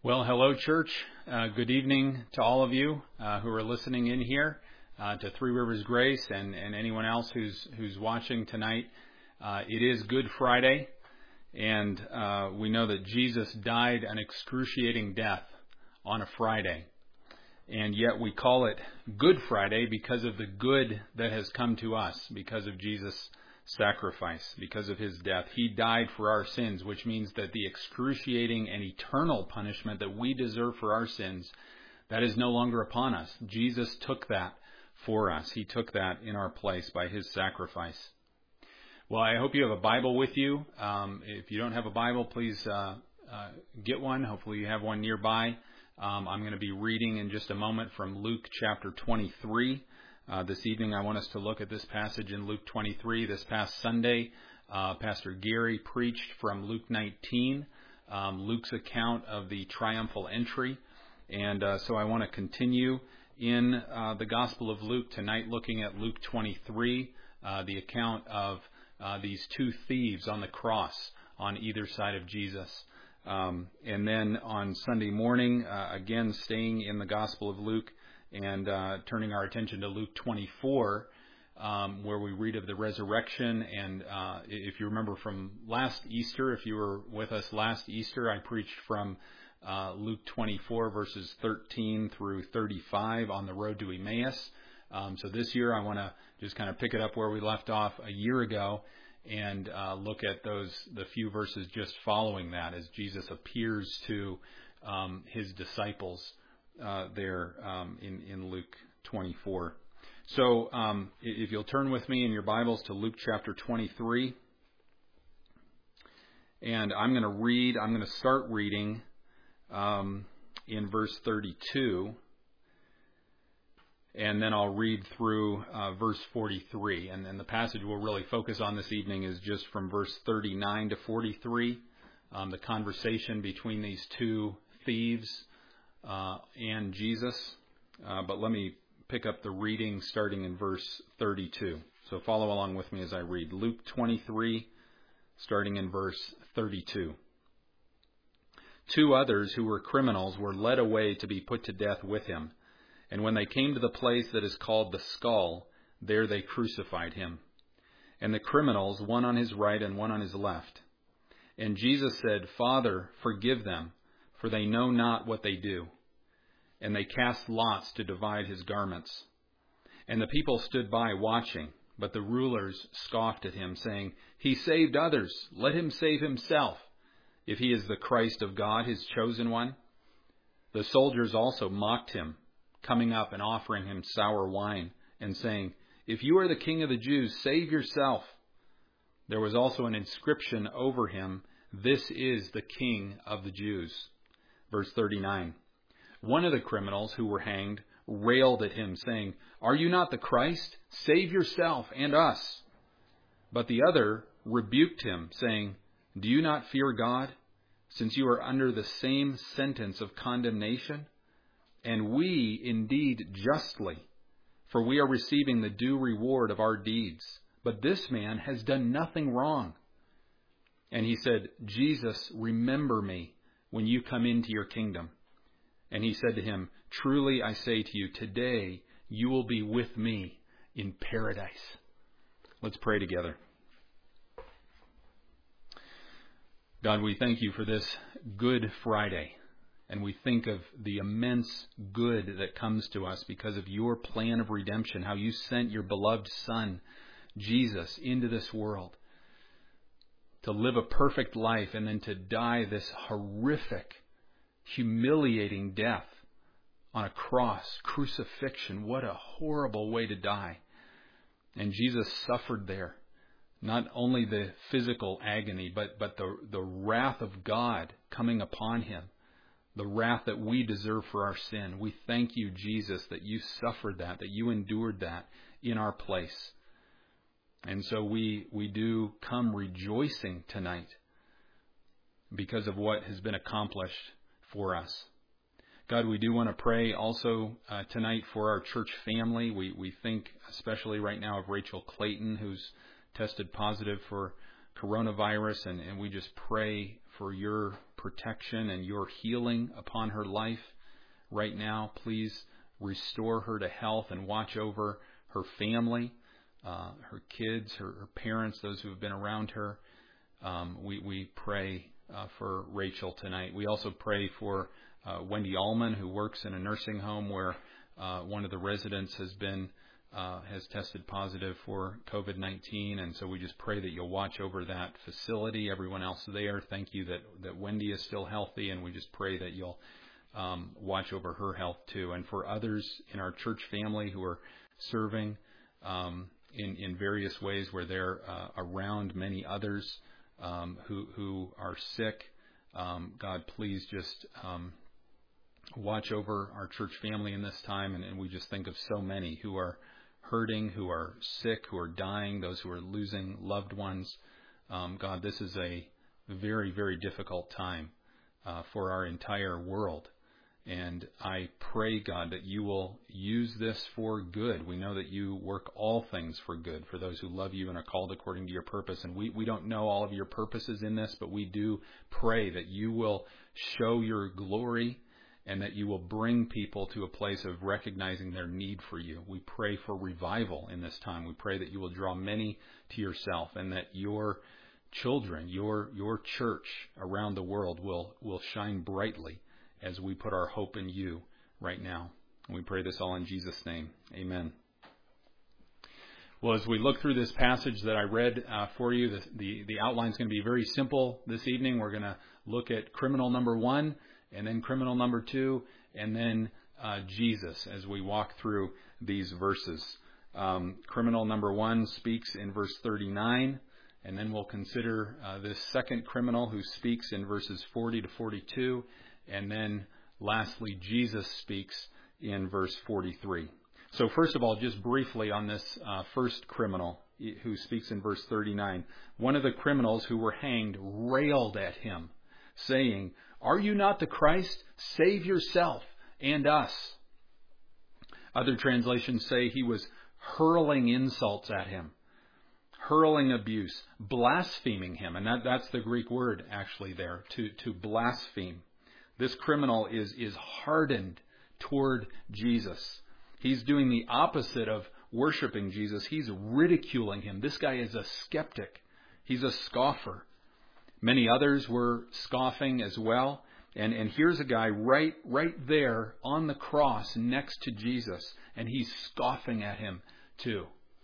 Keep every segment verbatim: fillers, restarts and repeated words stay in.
Well, hello, church. Uh, good evening to all of you uh, who are listening in here, uh, to Three Rivers Grace, and, and anyone else who's who's watching tonight. Uh, it is Good Friday, and uh, we know that Jesus died an excruciating death on a Friday, and yet we call it Good Friday because of the good that has come to us because of Jesus' sacrifice, because of his death. He died for our sins, which means that the excruciating and eternal punishment that we deserve for our sins, that is no longer upon us. Jesus took that for us. He took that in our place by his sacrifice. Well, I hope you have a Bible with you. Um, if you don't have a Bible, please uh, uh, get one. Hopefully you have one nearby. Um, I'm going to be reading in just a moment from Luke chapter twenty-three. Uh, this evening, I want us to look at this passage in Luke twenty-three. This past Sunday, uh, Pastor Gary preached from Luke nineteen, um, Luke's account of the triumphal entry. And uh, so I want to continue in uh, the Gospel of Luke tonight, looking at Luke twenty-three, uh, the account of uh, these two thieves on the cross on either side of Jesus. Um, and then on Sunday morning, uh, again, staying in the Gospel of Luke, and uh, turning our attention to Luke twenty-four, um, where we read of the resurrection. And uh, if you remember from last Easter, if you were with us last Easter, I preached from uh, Luke twenty-four, verses thirteen through thirty-five on the road to Emmaus. Um, so this year I want to just kind of pick it up where we left off a year ago and uh, look at those the few verses just following that as Jesus appears to um, his disciples Uh, there um, in, in Luke twenty-four. So um, if you'll turn with me in your Bibles to Luke chapter twenty-three. And I'm going to read, I'm going to start reading um, in verse thirty-two. And then I'll read through uh, verse forty-three. And then the passage we'll really focus on this evening is just from verse thirty-nine to forty-three. Um, the conversation between these two thieves Uh, and Jesus. Uh, but let me pick up the reading starting in verse thirty-two. So follow along with me as I read. Luke twenty-three, starting in verse thirty-two. Two others who were criminals were led away to be put to death with him. And when they came to the place that is called the Skull, there they crucified him. And the criminals, one on his right and one on his left. And Jesus said, "Father, forgive them, for they know not what they do." And they cast lots to divide his garments. And the people stood by watching, but the rulers scoffed at him, saying, "He saved others. Let him save himself, if he is the Christ of God, his chosen one." The soldiers also mocked him, coming up and offering him sour wine, and saying, "If you are the King of the Jews, save yourself." There was also an inscription over him, "This is the King of the Jews." Verse thirty-nine. One of the criminals who were hanged railed at him, saying, "Are you not the Christ? Save yourself and us." But the other rebuked him, saying, "Do you not fear God, since you are under the same sentence of condemnation? And we indeed justly, for we are receiving the due reward of our deeds. But this man has done nothing wrong." And he said, "Jesus, remember me when you come into your kingdom." And he said to him, "Truly I say to you, today you will be with me in paradise." Let's pray together. God, we thank you for this Good Friday. And we think of the immense good that comes to us because of your plan of redemption, how you sent your beloved Son, Jesus, into this world to live a perfect life and then to die this horrific, humiliating death on a cross, crucifixion. What a horrible way to die. And Jesus suffered there, not only the physical agony, but, but the, the wrath of God coming upon him, the wrath that we deserve for our sin. We thank you, Jesus, that you suffered that, that you endured that in our place. And so we, we do come rejoicing tonight because of what has been accomplished for us. God, we do want to pray also uh, tonight for our church family. We we think especially right now of Rachel Clayton, who's tested positive for coronavirus, and, and we just pray for your protection and your healing upon her life right now. Please restore her to health and watch over her family, uh, her kids, her, her parents, those who have been around her. Um, we, we pray uh, for Rachel tonight. We also pray for uh, Wendy Allman, who works in a nursing home where uh, one of the residents has been Uh, has tested positive for covid nineteen, and so we just pray that you'll watch over that facility, everyone else there. Thank you that, that Wendy is still healthy, and we just pray that you'll um, watch over her health too. And for others in our church family who are serving um, in, in various ways where they're uh, around many others um, who, who are sick, um, God, please just um, watch over our church family in this time. And, and we just think of so many who are hurting, who are sick, who are dying, those who are losing loved ones. Um, God, this is a very, very difficult time uh, for our entire world. And I pray, God, that you will use this for good. We know that you work all things for good for those who love you and are called according to your purpose. And we, we don't know all of your purposes in this, but we do pray that you will show your glory and that you will bring people to a place of recognizing their need for you. We pray for revival in this time. We pray that you will draw many to yourself, and that your children, your your church around the world will, will shine brightly as we put our hope in you right now. And we pray this all in Jesus' name. Amen. Well, as we look through this passage that I read uh, for you, the, the, the outline is going to be very simple this evening. We're going to look at criminal number one, and then criminal number two, and then uh, Jesus as we walk through these verses. Um, criminal number one speaks in verse thirty-nine, and then we'll consider uh, this second criminal who speaks in verses forty to forty-two, and then lastly, Jesus speaks in verse forty-three. So first of all, just briefly on this uh, first criminal who speaks in verse thirty-nine, one of the criminals who were hanged railed at him, saying, "Are you not the Christ? Save yourself and us." Other translations say he was hurling insults at him, hurling abuse, blaspheming him. And that, that's the Greek word actually there, to, to blaspheme. This criminal is, is hardened toward Jesus. He's doing the opposite of worshiping Jesus. He's ridiculing him. This guy is a skeptic. He's a scoffer. Many others were scoffing as well. And, and here's a guy right, right there on the cross next to Jesus, and he's scoffing at him too.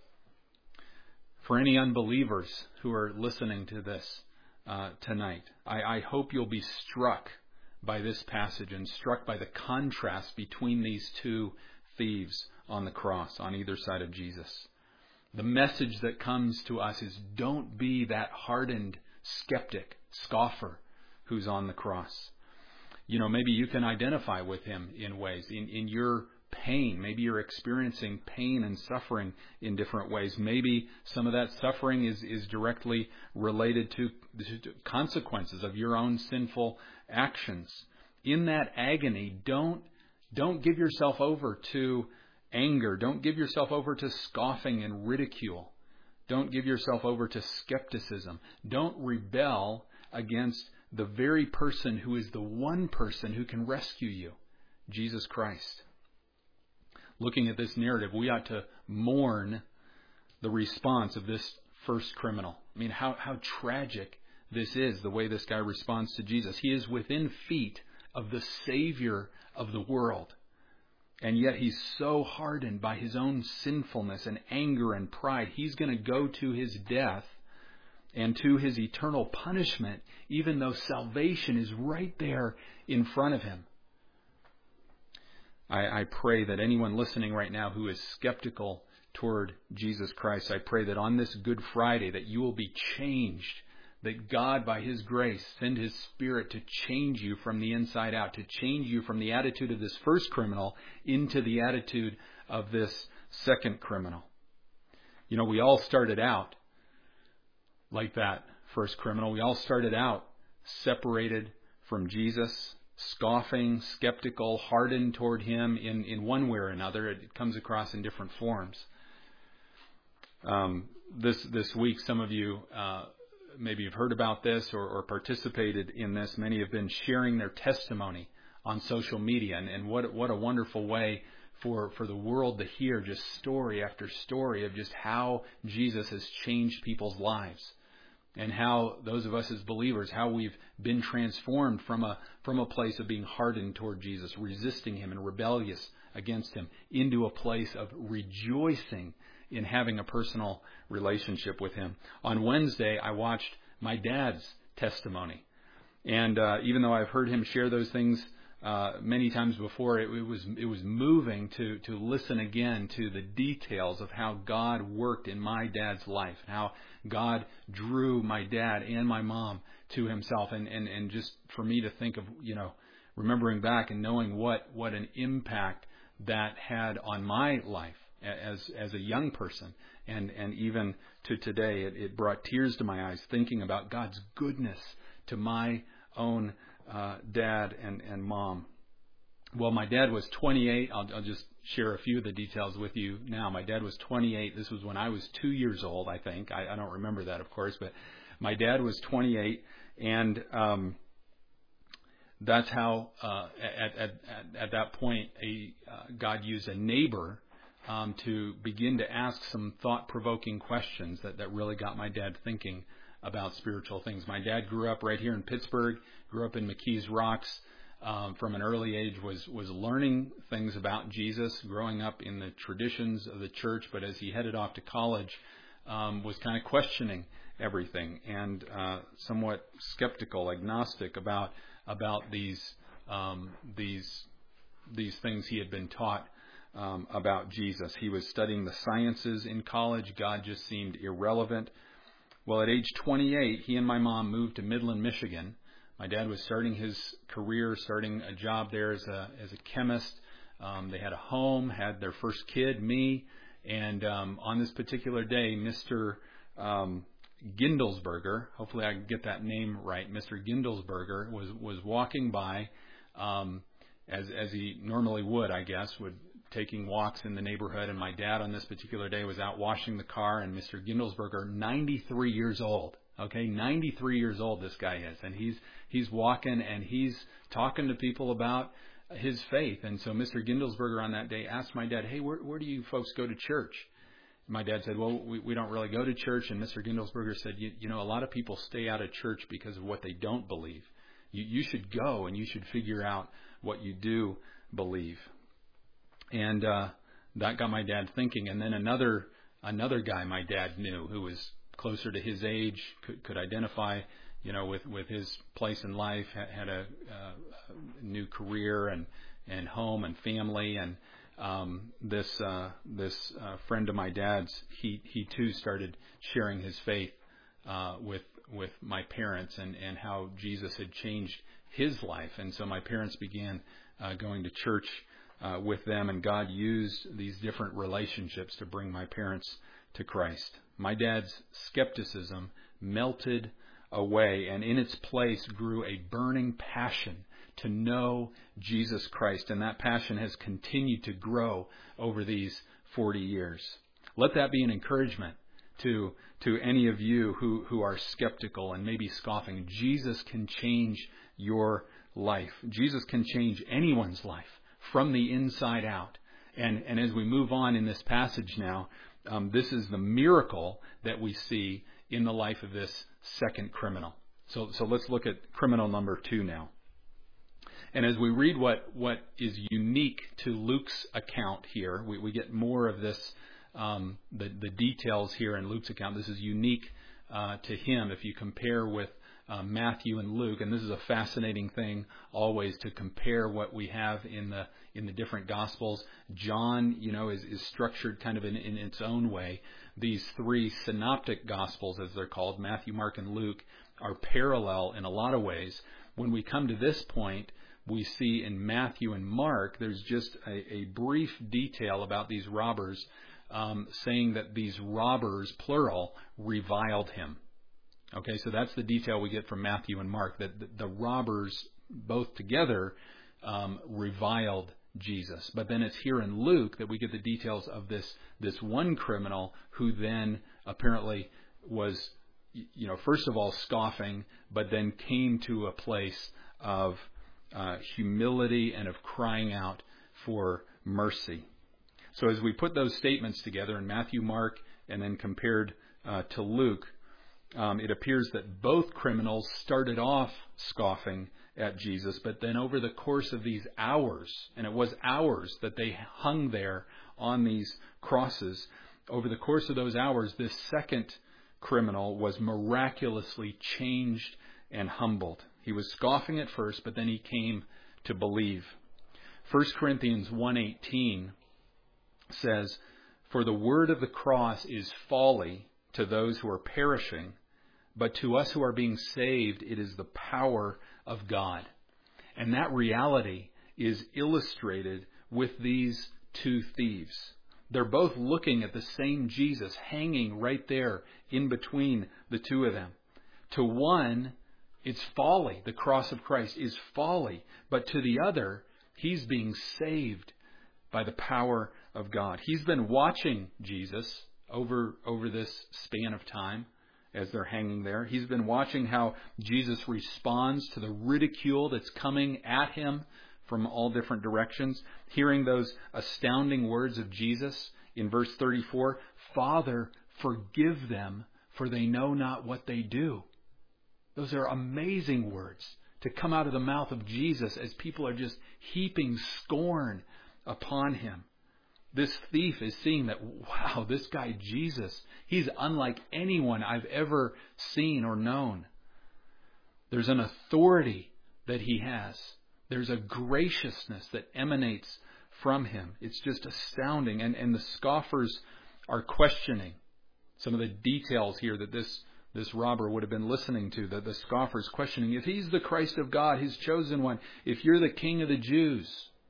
For any unbelievers who are listening to this uh, tonight, I, I hope you'll be struck by this passage and struck by the contrast between these two thieves on the cross on either side of Jesus. The message that comes to us is, don't be that hardened skeptic, scoffer who's on the cross. You know, maybe you can identify with him in ways, in, in your pain. Maybe you're experiencing pain and suffering in different ways. Maybe some of that suffering is, is directly related to the consequences of your own sinful actions. In that agony, don't, don't give yourself over to anger. Don't give yourself over to scoffing and ridicule. Don't give yourself over to skepticism. Don't rebel against the very person who is the one person who can rescue you, Jesus Christ. Looking at this narrative, we ought to mourn the response of this first criminal. I mean, how, how tragic this is, the way this guy responds to Jesus. He is within feet of the Savior of the world. And yet he's so hardened by his own sinfulness and anger and pride. He's going to go to his death and to his eternal punishment, even though salvation is right there in front of him. I, I pray that anyone listening right now who is skeptical toward Jesus Christ, I pray that on this Good Friday that you will be changed, that God, by His grace, send His Spirit to change you from the inside out, to change you from the attitude of this first criminal into the attitude of this second criminal. You know, we all started out like that first criminal. We all started out separated from Jesus, scoffing, skeptical, hardened toward Him in, in one way or another. It comes across in different forms. Um, this this week, some of you uh, maybe you've heard about this or, or participated in this. Many have been sharing their testimony on social media, and, and what what a wonderful way for, for the world to hear just story after story of just how Jesus has changed people's lives, and how those of us as believers, how we've been transformed from a from a place of being hardened toward Jesus, resisting Him and rebellious against Him, into a place of rejoicing in having a personal relationship with Him. On Wednesday, I watched my dad's testimony. And uh, even though I've heard him share those things uh, many times before, it, it was it was moving to, to listen again to the details of how God worked in my dad's life, and how God drew my dad and my mom to Himself. And, and, and just for me to think of, you know, remembering back and knowing what, what an impact that had on my life as as a young person, and, and even to today, it, it brought tears to my eyes thinking about God's goodness to my own uh, dad and, and mom. Well, my dad was twenty-eight. I'll, I'll just share a few of the details with you now. My dad was twenty-eight. This was when I was two years old, I think. I, I don't remember that, of course, but my dad was twenty-eight, and um, that's how uh, at, at, at, at that point, a uh, God used a neighbor Um, to begin to ask some thought-provoking questions that, that really got my dad thinking about spiritual things. My dad grew up right here in Pittsburgh, grew up in McKees Rocks, um, from an early age was, was learning things about Jesus, growing up in the traditions of the church, but as he headed off to college, um, was kind of questioning everything and uh, somewhat skeptical, agnostic about about these um, these these things he had been taught Um, about Jesus. He was studying the sciences in college. God just seemed irrelevant. Well, at age twenty-eight, he and my mom moved to Midland, Michigan. My dad was starting his career, starting a job there as a as a chemist. Um, they had a home, had their first kid, me, and um, on this particular day, Mister Um, Gindelsberger, hopefully I can get that name right, Mister Gindelsberger was was walking by, um, as as he normally would, I guess, would taking walks in the neighborhood, and my dad on this particular day was out washing the car, and Mister Gindelsberger, ninety-three years old, okay, ninety-three years old this guy is, and he's he's walking and he's talking to people about his faith. And so Mister Gindelsberger on that day asked my dad, hey, where, where do you folks go to church? My dad said, well, we, we don't really go to church. And Mister Gindelsberger said, you, you know, a lot of people stay out of church because of what they don't believe. You, you should go and you should figure out what you do believe. And uh, that got my dad thinking. And then another another guy my dad knew who was closer to his age, could, could identify, you know, with, with his place in life, had, had a, uh, a new career and, and home and family. And um, this uh, this uh, friend of my dad's, he he too started sharing his faith uh, with with my parents, and, and how Jesus had changed his life. And so my parents began uh, going to church Uh, with them, and God used these different relationships to bring my parents to Christ. My dad's skepticism melted away, and in its place grew a burning passion to know Jesus Christ, and that passion has continued to grow over these forty years. Let that be an encouragement to to any of you who, who are skeptical and maybe scoffing. Jesus can change your life. Jesus can change anyone's life from the inside out. And, and as we move on in this passage now, um, this is the miracle that we see in the life of this second criminal. So, so let's look at criminal number two now. And as we read what, what is unique to Luke's account here, we, we get more of this, um, the, the details here in Luke's account. This is unique uh, to him if you compare with Uh, Matthew and Luke, and this is a fascinating thing always to compare what we have in the in the different Gospels. John, you know, is, is structured kind of in, in its own way. These three synoptic Gospels, as they're called, Matthew, Mark, and Luke, are parallel in a lot of ways. When we come to this point, we see in Matthew and Mark, there's just a, a brief detail about these robbers, um, saying that these robbers, plural, reviled him. Okay, so that's the detail we get from Matthew and Mark, that the, the robbers both together um, reviled Jesus. But then it's here in Luke that we get the details of this, this one criminal who then apparently was you know, first of all, scoffing, but then came to a place of uh, humility and of crying out for mercy. So as we put those statements together in Matthew, Mark, and then compared uh, to Luke, um, it appears that both criminals started off scoffing at Jesus, but then over the course of these hours, and it was hours that they hung there on these crosses, over the course of those hours, this second criminal was miraculously changed and humbled. He was scoffing at first, but then he came to believe. First Corinthians one eighteen says, "For the word of the cross is folly to those who are perishing, but to us who are being saved, it is the power of God." And that reality is illustrated with these two thieves. They're both looking at the same Jesus hanging right there in between the two of them. To one, it's folly. The cross of Christ is folly. But to the other, he's being saved by the power of God. He's been watching Jesus over, over this span of time as they're hanging there. He's been watching how Jesus responds to the ridicule that's coming at him from all different directions, hearing those astounding words of Jesus in verse thirty-four, "Father, forgive them, for they know not what they do." Those are amazing words to come out of the mouth of Jesus as people are just heaping scorn upon him. This thief is seeing that, wow, this guy Jesus, he's unlike anyone I've ever seen or known. There's an authority that he has. There's a graciousness that emanates from him. It's just astounding. And, and the scoffers are questioning some of the details here that this, this robber would have been listening to. The, the scoffers questioning, if he's the Christ of God, his chosen one, if you're the King of the Jews.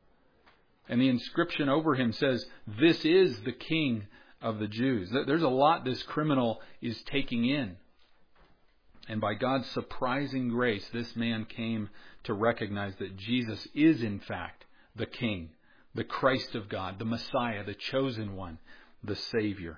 And the inscription over him says, "This is the King of the Jews." There's a lot this criminal is taking in. And by God's surprising grace, this man came to recognize that Jesus is in fact the King, the Christ of God, the Messiah, the chosen one, the Savior.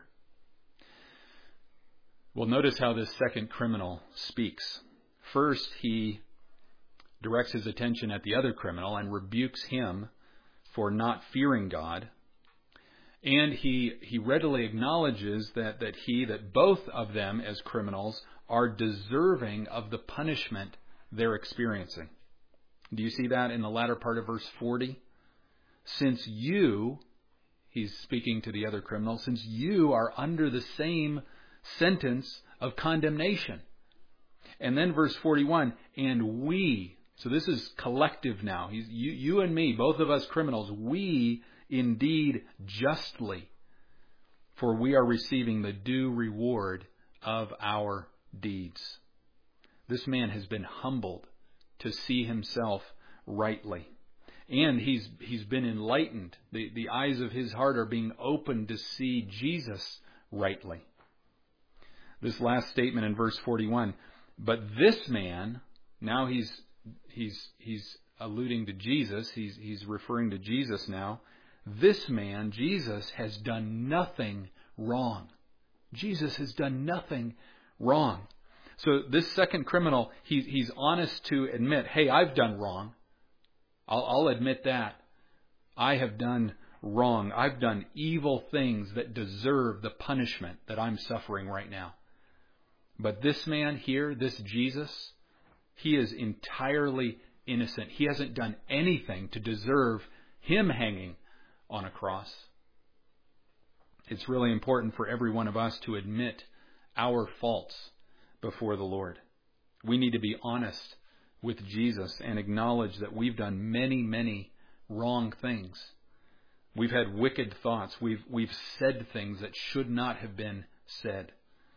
Well, notice how this second criminal speaks. First, he directs his attention at the other criminal and rebukes him for not fearing God. And he he readily acknowledges that, that he, that both of them as criminals are deserving of the punishment they're experiencing. Do you see that in the latter part of verse forty? Since you, he's speaking to the other criminal, since you are under the same sentence of condemnation. And then verse forty-one, and we, so this is collective now. He's, you, you and me, both of us criminals, we indeed justly, for we are receiving the due reward of our deeds. This man has been humbled to see himself rightly. And he's he's been enlightened. The, the eyes of his heart are being opened to see Jesus rightly. This last statement in verse forty-one, but this man, now he's he's he's alluding to Jesus, he's he's referring to Jesus now. This man, Jesus, has done nothing wrong. Jesus has done nothing wrong. So this second criminal, he, he's honest to admit, hey, I've done wrong. I'll, I'll admit that. I have done wrong. I've done evil things that deserve the punishment that I'm suffering right now. But this man here, this Jesus, he is entirely innocent. He hasn't done anything to deserve him hanging on a cross. It's really important for every one of us to admit our faults before the Lord. We need to be honest with Jesus and acknowledge that we've done many, many wrong things. We've had wicked thoughts. We've we've said things that should not have been said.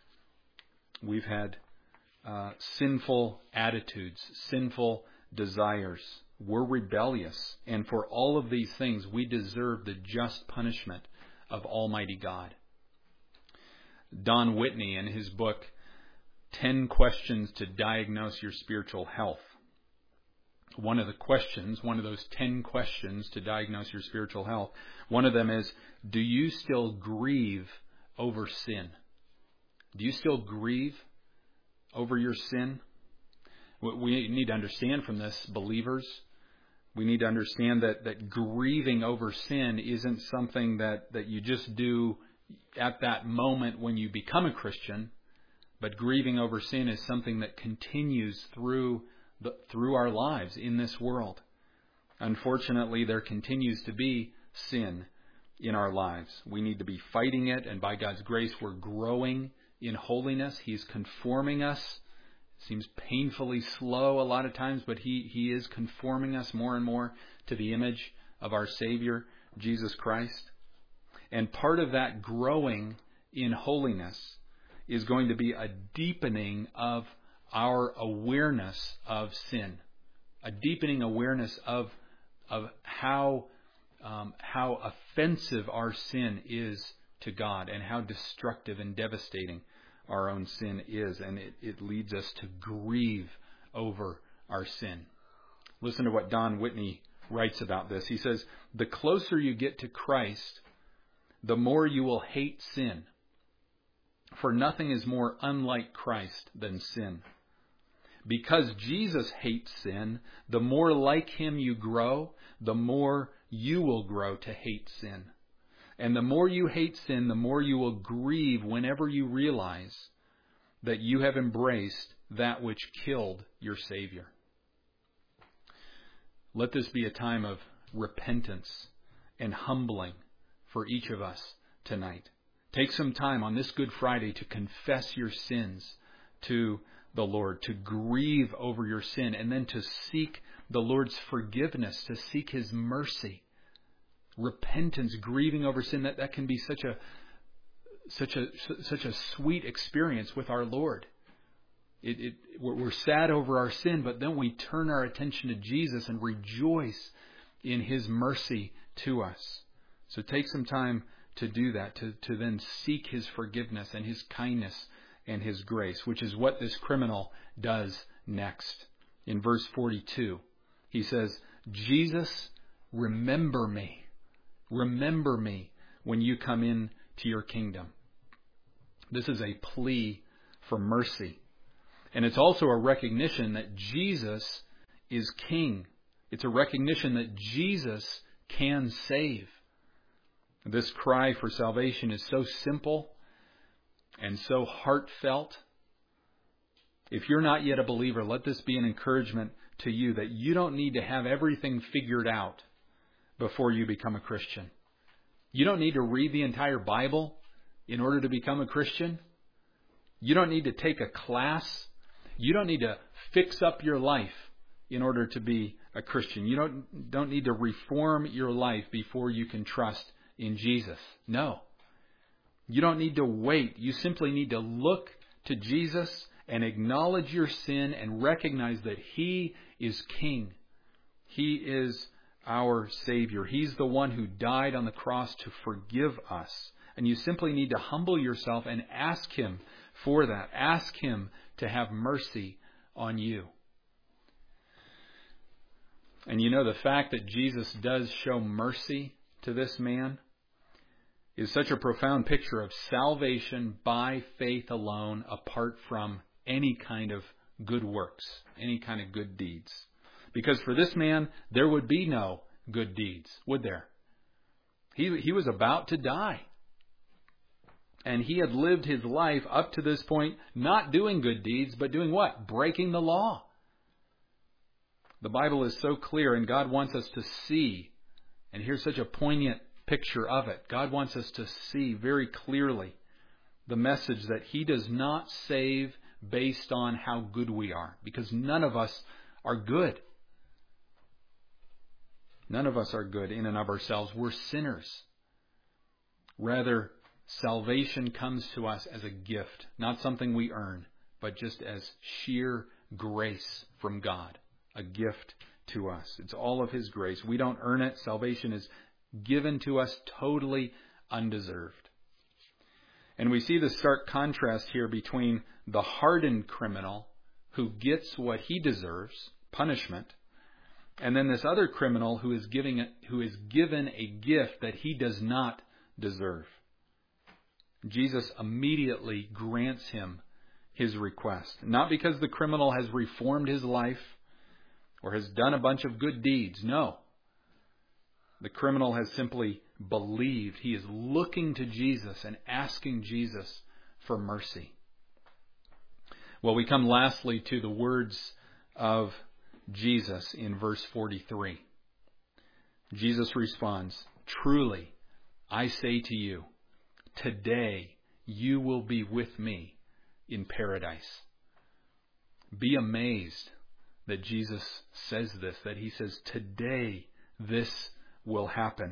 We've had uh, sinful attitudes, sinful desires. We're rebellious. And for all of these things, we deserve the just punishment of Almighty God. Don Whitney, in his book, ten Questions to Diagnose Your Spiritual Health. One of the questions, one of those ten questions to diagnose your spiritual health, one of them is, do you still grieve over sin? Do you still grieve over your sin. We need to understand from this, believers, we need to understand that, that grieving over sin isn't something that, that you just do at that moment when you become a Christian, but grieving over sin is something that continues through the, through our lives in this world. Unfortunately, there continues to be sin in our lives. We need to be fighting it, and by God's grace, we're growing in holiness. He's conforming us. It seems painfully slow a lot of times, but he, he is conforming us more and more to the image of our Savior, Jesus Christ. And part of that growing in holiness is going to be a deepening of our awareness of sin, a deepening awareness of of how um, how offensive our sin is to God and how destructive and devastating our own sin is. And it, it leads us to grieve over our sin. Listen to what Don Whitney writes about this. He says, "The closer you get to Christ, the more you will hate sin. For nothing is more unlike Christ than sin. Because Jesus hates sin, the more like Him you grow, the more you will grow to hate sin. And the more you hate sin, the more you will grieve whenever you realize that you have embraced that which killed your Savior." Let this be a time of repentance and humbling for each of us tonight. Take some time on this Good Friday to confess your sins to the Lord, to grieve over your sin, and then to seek the Lord's forgiveness, to seek His mercy. Repentance, grieving over sin, that, that can be such a such a such a sweet experience with our Lord. It, it, we're sad over our sin, but then we turn our attention to Jesus and rejoice in His mercy to us. So take some time to do that, to, to then seek His forgiveness and His kindness and His grace, which is what this criminal does next. In verse forty-two, he says, "Jesus, remember me. Remember me when you come in to your kingdom." This is a plea for mercy. And it's also a recognition that Jesus is King. It's a recognition that Jesus can save. This cry for salvation is so simple and so heartfelt. If you're not yet a believer, let this be an encouragement to you that you don't need to have everything figured out before you become a Christian. You don't need to read the entire Bible in order to become a Christian. You don't need to take a class. You don't need to fix up your life in order to be a Christian. You don't, don't need to reform your life before you can trust in Jesus. No. You don't need to wait. You simply need to look to Jesus and acknowledge your sin and recognize that He is King. He is our Savior. He's the one who died on the cross to forgive us. And you simply need to humble yourself and ask Him for that. Ask Him to have mercy on you. And you know, the fact that Jesus does show mercy to this man is such a profound picture of salvation by faith alone, apart from any kind of good works, any kind of good deeds. Because for this man, there would be no good deeds, would there? He, he was about to die. And he had lived his life up to this point not doing good deeds, but doing what? Breaking the law. The Bible is so clear, and God wants us to see. And here's such a poignant picture of it. God wants us to see very clearly the message that He does not save based on how good we are, because none of us are good. None of us are good in and of ourselves. We're sinners. Rather, salvation comes to us as a gift, not something we earn, but just as sheer grace from God, a gift to us. It's all of His grace. We don't earn it. Salvation is given to us totally undeserved. And we see the stark contrast here between the hardened criminal who gets what he deserves, punishment, and then this other criminal who is giving it, who is given a gift that he does not deserve. Jesus immediately grants him his request. Not because the criminal has reformed his life or has done a bunch of good deeds. No. The criminal has simply believed. He is looking to Jesus and asking Jesus for mercy. Well, we come lastly to the words of Jesus in verse forty-three. Jesus responds, "Truly, I say to you, today you will be with me in paradise." Be amazed that Jesus says this, that he says, today this will happen.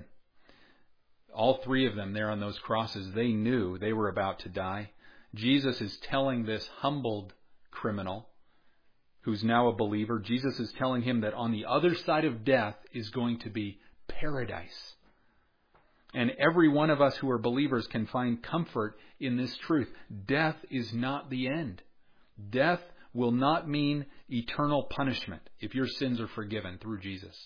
All three of them there on those crosses, they knew they were about to die. Jesus is telling this humbled criminal, who's now a believer, Jesus is telling him that on the other side of death is going to be paradise. And every one of us who are believers can find comfort in this truth. Death is not the end. Death will not mean eternal punishment if your sins are forgiven through Jesus.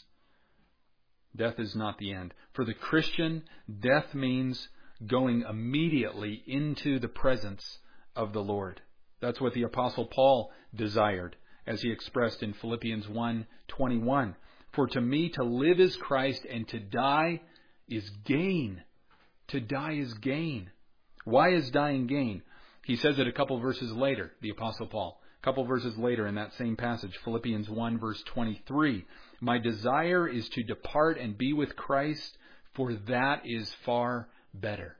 Death is not the end. For the Christian, death means going immediately into the presence of the Lord. That's what the Apostle Paul desired, as he expressed in Philippians one twenty-one. For to me to live is Christ, and to die is gain. To die is gain. Why is dying gain? He says it a couple verses later, the Apostle Paul. A couple verses later in that same passage, Philippians one verse twenty-three. My desire is to depart and be with Christ, for that is far better.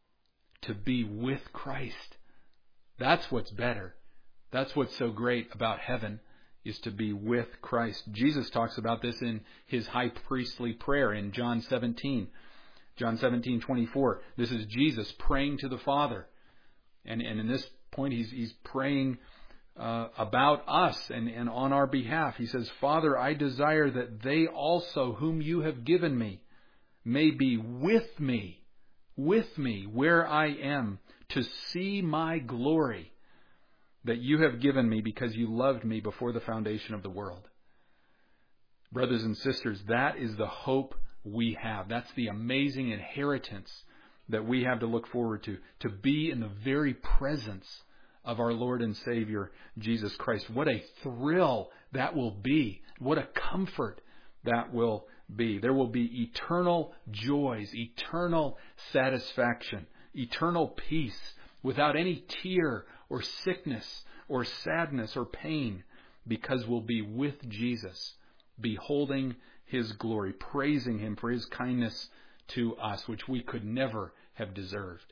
To be with Christ. That's what's better. That's what's so great about heaven, is to be with Christ. Jesus talks about this in his high priestly prayer in John seventeen. John seventeen twenty-four. This is Jesus praying to the Father. And, and in this point, he's, he's praying uh, about us and, and on our behalf. He says, Father, I desire that they also whom you have given me may be with me, with me where I am, to see my glory that you have given me because you loved me before the foundation of the world. Brothers and sisters, that is the hope we have. That's the amazing inheritance that we have to look forward to, to be in the very presence of our Lord and Savior, Jesus Christ. What a thrill that will be. What a comfort that will be. There will be eternal joys, eternal satisfaction, eternal peace, without any tear or sickness or sadness or pain, because we'll be with Jesus, beholding his glory, praising him for his kindness to us, which we could never have deserved.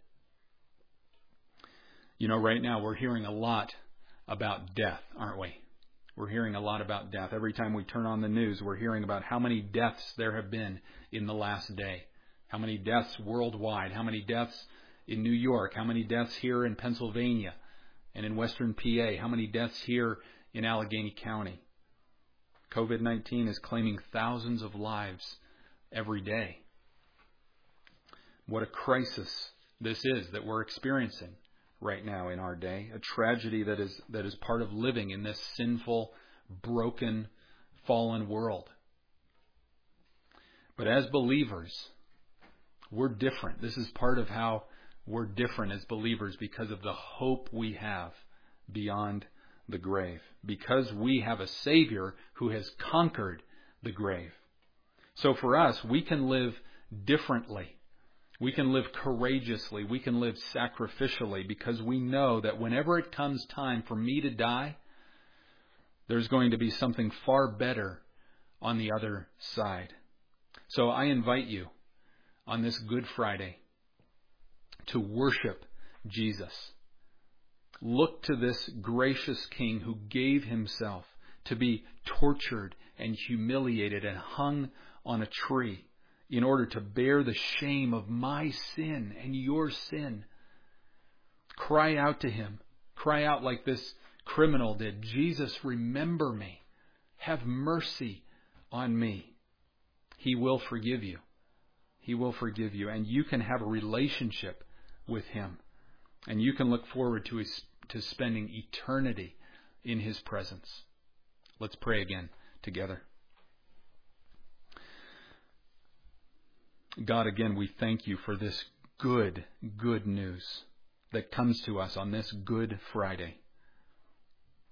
You know, right now we're hearing a lot about death, aren't we? We're hearing a lot about death. Every time we turn on the news, we're hearing about how many deaths there have been in the last day. How many deaths worldwide. How many deaths in New York. How many deaths here in Pennsylvania and in Western P A. How many deaths here in Allegheny County. covid nineteen is claiming thousands of lives every day. What a crisis this is that we're experiencing right now in our day. A tragedy that is that is part of living in this sinful, broken, fallen world. But as believers, we're different. This is part of how we're different as believers, because of the hope we have beyond the grave. Because we have a Savior who has conquered the grave. So for us, we can live differently. We can live courageously. We can live sacrificially, because we know that whenever it comes time for me to die, there's going to be something far better on the other side. So I invite you on this Good Friday to worship Jesus. Look to this gracious King who gave himself to be tortured and humiliated and hung on a tree in order to bear the shame of my sin and your sin. Cry out to him. Cry out like this criminal did. Jesus, remember me. Have mercy on me. He will forgive you. He will forgive you. And you can have a relationship with him. And you can look forward to his, to spending eternity in his presence. Let's pray again together. God, again, we thank you for this good, good news that comes to us on this Good Friday.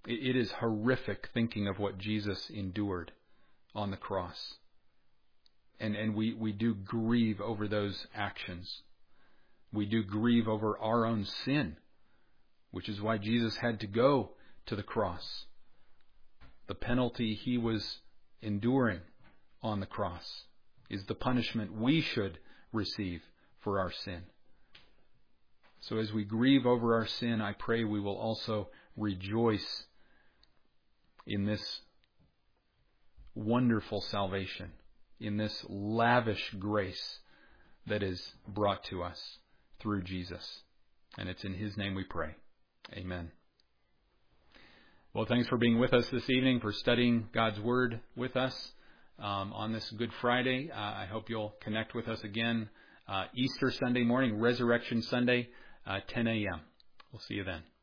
It is horrific thinking of what Jesus endured on the cross. And, and we, we do grieve over those actions. We do grieve over our own sin, which is why Jesus had to go to the cross. The penalty he was enduring on the cross is the punishment we should receive for our sin. So as we grieve over our sin, I pray we will also rejoice in this wonderful salvation, in this lavish grace that is brought to us through Jesus. And it's in His name we pray. Amen. Well, thanks for being with us this evening, for studying God's Word with us um, on this Good Friday. Uh, I hope you'll connect with us again uh, Easter Sunday morning, Resurrection Sunday, uh, ten a.m. We'll see you then.